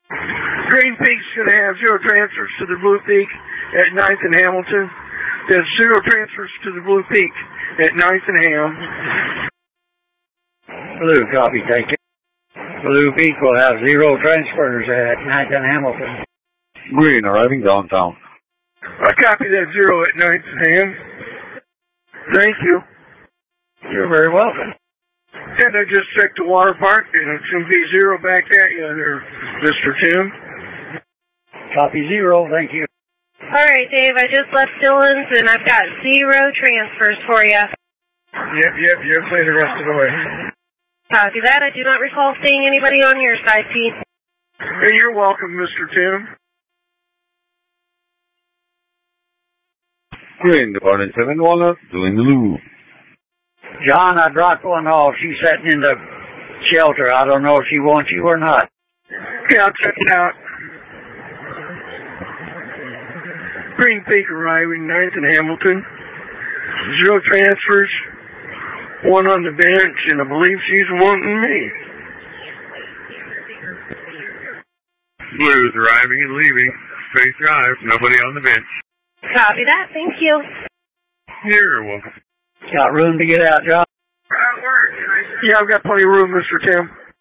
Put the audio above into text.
Green Peak's going to have 0 transfers to the Blue Peak at 9th and Hamilton. There's 0 transfers to the Blue Peak at 9th and Ham. Blue, copy, thank you. Blue Peak will have 0 transfers at 9th and Hamilton. Green, arriving downtown. I copy that 0 at 9th and Ham. Thank you. You're very welcome. And I just checked the water park, and it's going to be 0 back at you there, Mr. Tim. Copy 0, thank you. All right, Dave, I just left Dylan's, and I've got 0 transfers for you. Yep, play the rest of the way. Copy that. I do not recall seeing anybody on your side, Pete. Hey, you're welcome, Mr. Tim. Green, departing 7 Walnut, doing the loop. John, I dropped one off. She's sitting in the shelter. I don't know if she wants you or not. Yeah, I'll check it out. Green Peak arriving 9th and Hamilton. 0 transfers. 1 on the bench, and I believe she's wanting me. Blues arriving and leaving. Space drive, nobody on the bench. Copy that. Thank you. You're welcome. Got room to get out, John? Yeah, I've got plenty of room, Mr. Tim.